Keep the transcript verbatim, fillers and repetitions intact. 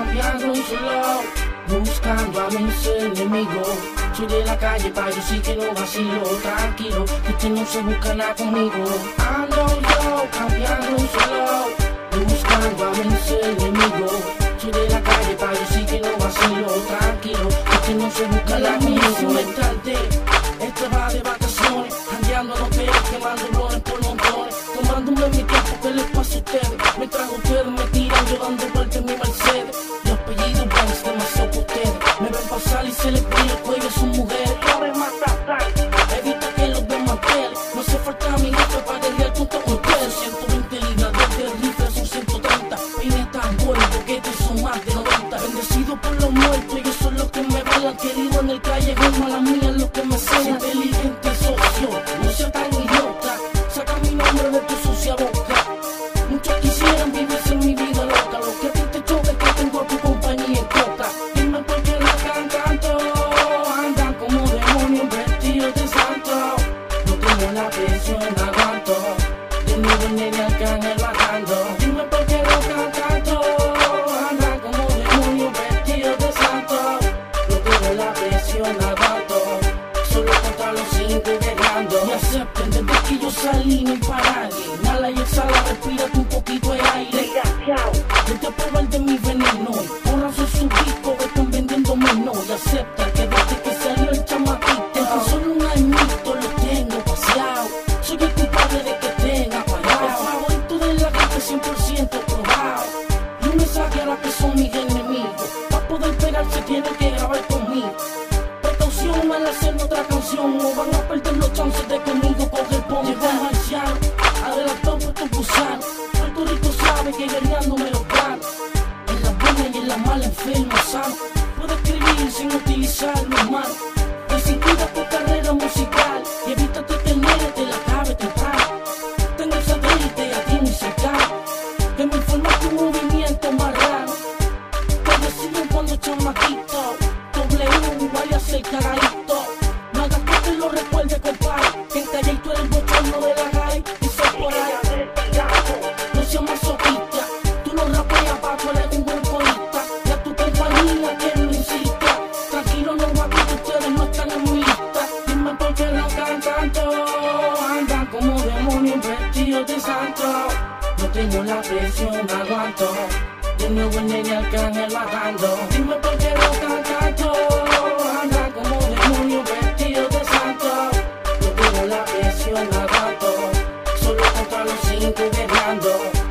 cambiando un solo, buscando a mis enemigos. Soy de la calle, pa' yo sí que no vacilo. Tranquilo, que usted no se busca nada conmigo. Ando yo cambiando un solo, buscando a mis enemigos. Soy de la calle, pa' yo sí que no vacilo. Tranquilo, que usted no se busca nada conmigo. Es tarde, este va de vacaciones, jangueando en hoteles, quemando blones por montones, tomándome mi tiempo, ¿qué les pasa a ustedes? Mientras ustedes me tiran, yo dando vueltas en mi Mercedes. Los apellidos Banks, demasiado por ustedes. Me ven pasar y se les brilla el cuello a sus mujeres. Evita que los desmantele, no hace falta mi jefe para guerrear junto con ustedes. ciento veinte libras desde el rifle son ciento treinta, peines tan buenos, boquetes son más de noventa. Bendecido por los muertos, ellos son los que me velan. Querido en el callejón, mala mía los que me celan. Inteligente y socio, no sea tan idiota, saca mi nombre de tu sucia boca. Muchos quisieran vivir sin mi vida loca. Lo que a ti te choca es que tengo a tu compañía en coca. Dime por qué la cantan todos, andan como demonios vestidos de santo. No tengo la presión, aguanto, de nuevo el nene Arcángel bajando. Dime por qué la cantan todos, andan como demonios vestidos de santo. No tengo la presión, aguanto, solo contra los cinco dejando. Me acepten desde que yo salí, no hay para alguien. Inhala y exhala, respírate un poquito de aire. Vete a probar de mi veneno, ahora soy su disco, que están vendiendo menos. Y acepta que desde que salió el chamaquito, en solo un añito lo tengo paseado. Soy el culpable de que estén apagados. El favorito de la gente cien por ciento probado. Y un mensaje a la que son mis enemigos, para poder pegarse tienen que grabar conmigo. Precaución al hacer otra canción, no van a perder los chances de conmigo coger el pongo. Llegó el marciano, adelantó por tu gusano. Puerto Rico sabe que guerreando me lo gano. En las buenas y en las malas enfermo sano. Puedo escribir sin utilizar mis manos. Y sin cuida tu carrera musical, y evítate que el nene te la acabe temprano. Tengo el satélite a ti muy cercano, que me informa tu movimiento más raro. Te deciden cuando chamaquito, W vaya a ser cagadito. No hagas que te lo recuerde, compadre, que en calle tú eres el bochorno de la high. Y soy por ahí, no seas masoquista, tú no rapeas pa' tú eres un buen corista. Y a tu compañía que no insista, tranquilo no va que ustedes no están en mi lista. Dime por qué no cantan todos, andan como demonios vestidos de santo. No tengo la presión, aguanto, de nuevo el nene Arcángel bajando. Dime por qué no cantan todos, andan como demonios vestidos de santo. No tengo la presión, aguanto, solo contra los cinco guerreando.